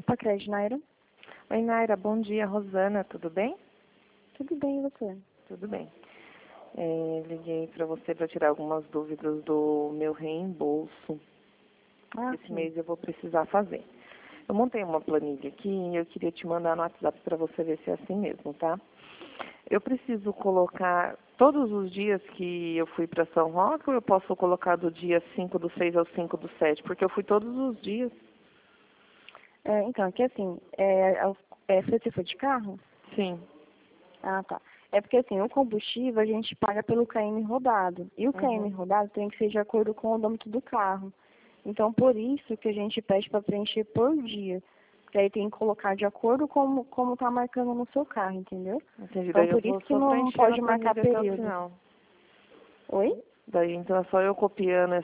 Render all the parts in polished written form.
Pacred, Naira. Oi, Naira, bom dia. Rosana, tudo bem? Tudo bem, e você? Tudo bem. Liguei para você para tirar algumas dúvidas do meu reembolso. Esse Sim. mês eu vou precisar fazer. Eu montei uma planilha aqui e eu queria te mandar no WhatsApp para você ver se é assim mesmo, tá? Eu preciso colocar todos os dias que eu fui para São Roque ou eu posso colocar do dia 5/6 ao 5/7? Porque eu fui todos os dias. Então, aqui assim, você foi de carro? Sim. Ah, tá. É porque assim, o combustível a gente paga pelo KM rodado. E o KM Uhum. rodado tem que ser de acordo com o odômetro do carro. Então, por isso que a gente pede para preencher por dia. Que aí tem que colocar de acordo com como tá marcando no seu carro, entendeu? Entendi. Então, Daí eu por vou isso que só não preenchendo a pode marcar planilha até o período. final. Oi? Daí então é só eu copiando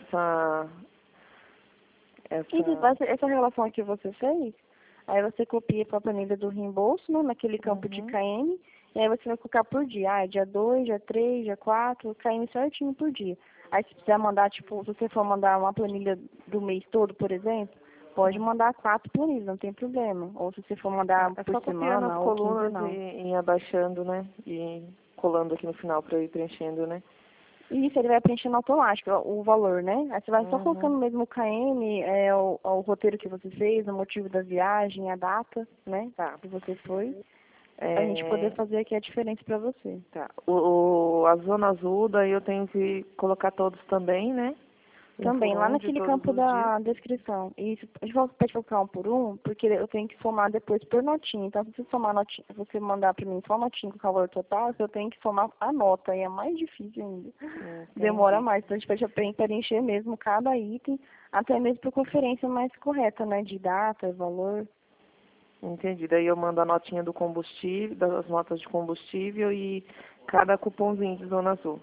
Essa relação que você fez, aí você copia para a planilha do reembolso, né, naquele campo de Uhum. KM, e aí você vai colocar por dia. Ah, dia 2, dia 3, dia 4, KM certinho por dia. Aí se precisar mandar, tipo, se você for mandar uma planilha do mês todo, por exemplo, pode mandar 4 planilhas, não tem problema. Ou se você for mandar É por só copiando as semana ou colunas quinzenal. e abaixando, né? E colando aqui no final para eu ir preenchendo, né? E isso ele vai preenchendo automático o valor, né? Aí você vai só Uhum. colocando mesmo o KM, o roteiro que você fez, o motivo da viagem, a data, né? Tá. Que você foi, pra gente poder É, fazer aqui a diferença pra você. tá. A zona azul, daí eu tenho que colocar todos também, né? Um Também, por lá um de naquele todos campo os dias. da descrição. E isso, a gente pode colocar um por um, porque eu tenho que somar depois por notinha. Então, se você somar notinha, se você mandar pra mim só notinha com o valor total, eu tenho que somar a nota, e é mais difícil ainda. Demora Entendi. mais, então a gente pede preencher mesmo cada item, até mesmo por conferência mais correta, né? De data, valor. Entendi. Daí eu mando a notinha do combustível, das notas de combustível e cada cupomzinho de zona azul.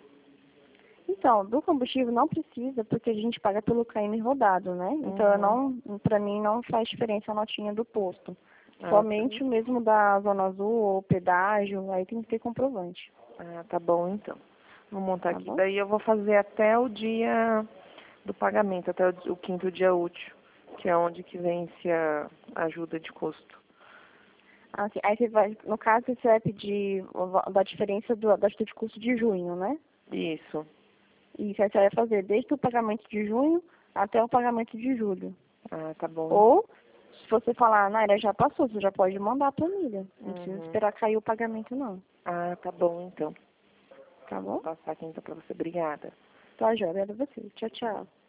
Então, do combustível não precisa, porque a gente paga pelo KM rodado, né? Então, Uhum. para mim não faz diferença a notinha do posto. Ah, tá. Somente o mesmo da Zona Azul ou pedágio, aí tem que ter comprovante, Tá bom então. Vou montar tá aqui. bom? Daí eu vou fazer até o dia do pagamento, até o quinto dia útil, que é onde que vence a ajuda de custo. Assim, aí você vai, no caso, você vai pedir da diferença da ajuda de custo de junho, né? Isso. E isso aí você vai fazer desde o pagamento de junho até o pagamento de julho. Tá bom. Ou, se você falar, Naira, já passou, você já pode mandar a planilha. Não precisa Uhum. esperar cair o pagamento, não. Tá bom então. Tá Vou bom? passar aqui então pra você. Obrigada. Tá, joia. Obrigada a você. Tchau, tchau.